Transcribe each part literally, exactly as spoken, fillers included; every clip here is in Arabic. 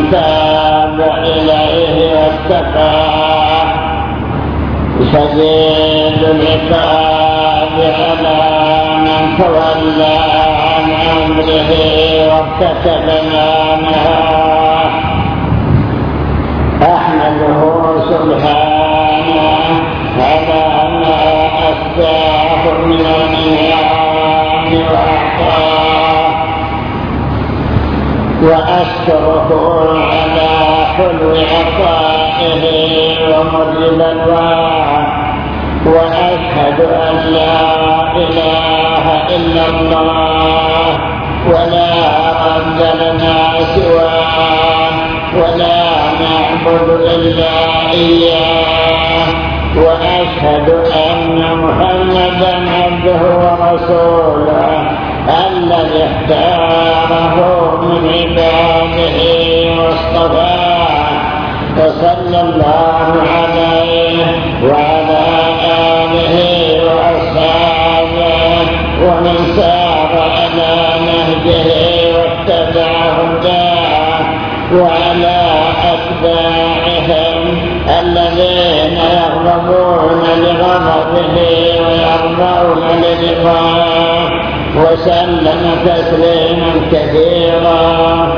تاب إليه واتقاه شديد العقاب على من تولى عن أمره وارتكب ما نهاه. أحمده سبحانه على ما أتاه من النعم وأعطاه، وأشكره على حلو عطائه ومر بلواه، وأشهد أن لا إله إلا الله ولا رب لنا سواه، ولا نعبد إلا إياه، وأشهد أن محمدا عبده ورسوله الذي اختاره من عباده واصطفاه، فصلى الله عليه وعلى آله وأصحابه ومن سار على نهجه واتبع هداه، وعلى أتباعهم الذين يغضبون لغضبه ويرضون لرضاه، وسلم تسليما كثيرا.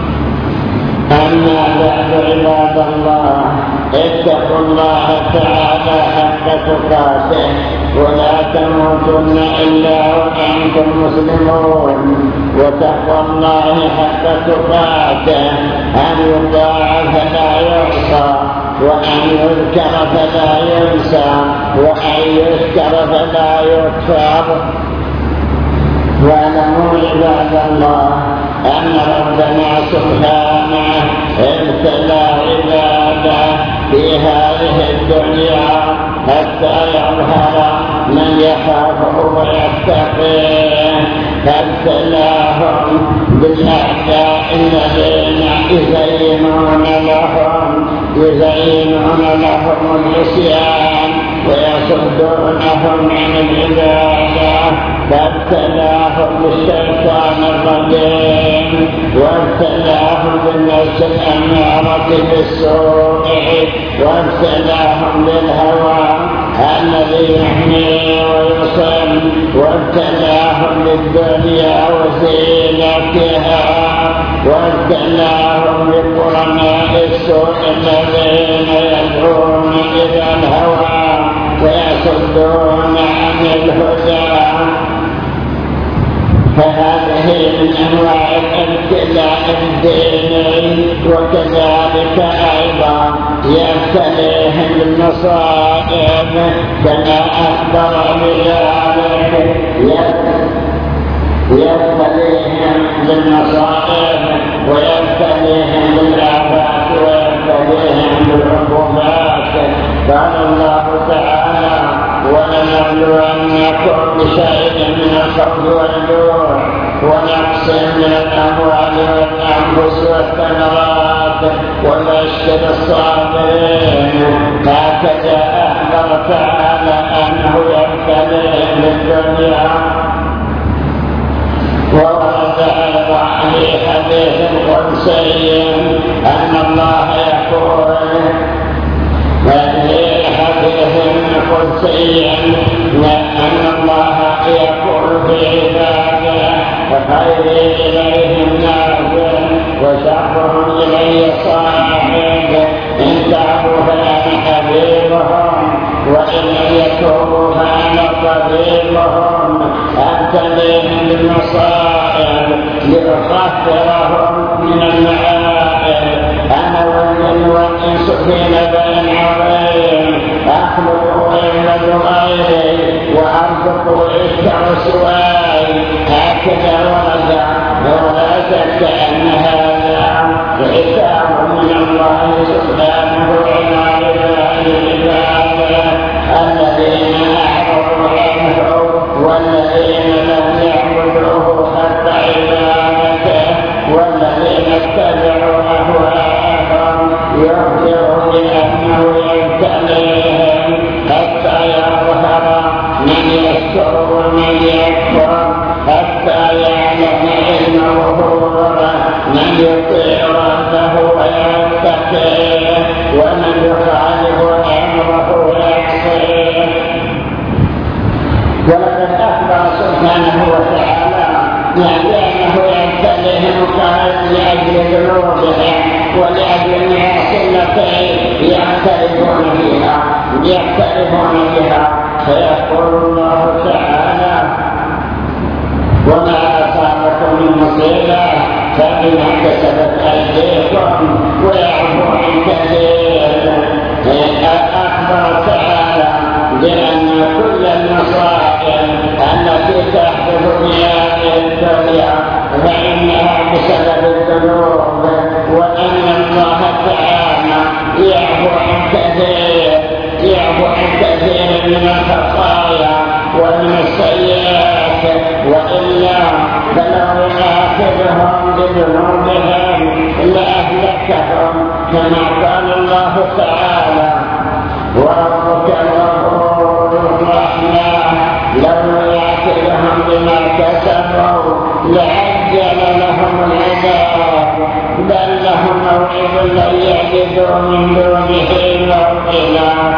أما بعد عباد الله، اتقوا الله تعالى حق تقاته ولا تموتن إلا وأنتم مسلمون. وتقوى الله حق تقاته أن يطاع فلا يعصى، وأن يذكر فلا ينسى، وأن يذكر فلا يكفر. واعلموا عباد الله أن ربنا سبحانه ابتلى عباده في هذه الدنيا حتى يظهر من يخافه ويتقيه، فابتلاهم بالأعداء الذين يزينون لهم يزينون لهم العصيان ويصدونهم عن العبادة، فابتلاهم بالشيطان الرجيم، وابتلاهم بالنفس الأمارة بالسوء، وابتلاهم بالهوى الذي يحمي ويصل، وابتلاهم بالدنيا وزينتها، وابتلاهم بقرناء السوء الذين يدعون إلى الهوى ويصدون عن الهدى. فهذه من أنواع الابتلاء الديني. وكذلك أيضا يبتليهم بالمصائب كما أخبر بذلك، يبتليهم بالمصائب ويبتليهم بالآفات ويبتليهم بالعقوبات. قال الله تعالى: ولنبلونكم بشيء من الخوف والجوع ونقص من الأموال والأنفس والثمرات وبشر الصابرين. هكذا أخبر تعالى أنه يبتليهم بالدنيا. وورد أيضا في حديث قدسي أن الله يقول في حديث قدسي أن الله يقول في عباده: فخيري إليهم نافع وشرهم إلي صاحب، إن تعبوا فأنا حبيبهم وإن يتوبوا فأنا طبيبهم. أبتليهم بالمصائب لأخفرهم من المعائب. أنا والجن والإنس في نبأ عظيم، أخلق ويولد غيري وأرزق ويشفع سواي. هكذا ورد. ولا شك أن هذا عتاب من الله سبحانه على عباده الذين أعرضوا عنه والذين لم يعبدوه حق عبادته والذين اتبعوا أهواءهم. يخبر بأنه يبتليهم حتى يظهر من يشكر ومن يكفر، حتى يعلم علم ظهوره من يطيع ربه يخالفون أمره ويعصيه. ولقد أخبر سبحانه وتعالى يعني أنه يبتليهم لأجل ذنوبهم ولأجل المعاصي التي يعترفون فيها يعترفون بها. فيقول الله تعالى: وما أصابكم من مصيبة فبما كسبت أيديكم ويعفو عن كثير. أخبر تعالى بأن كل المصائب التي تحدث في هذه الدنيا فإنها بسبب الذنوب، وأن الله تعالى يعفو عن كثير يعفو عن كثير من الخطايا ومن السيئات، وإلا فلو يأخذهم بذنوبهم لأهلكهم، كما قال الله تعالى: وربك الغفور الرحيم لو يأخذهم بما كسبوا لعجل لهم العذاب بل لهم موعد لن يجدوا من دونه موئلا.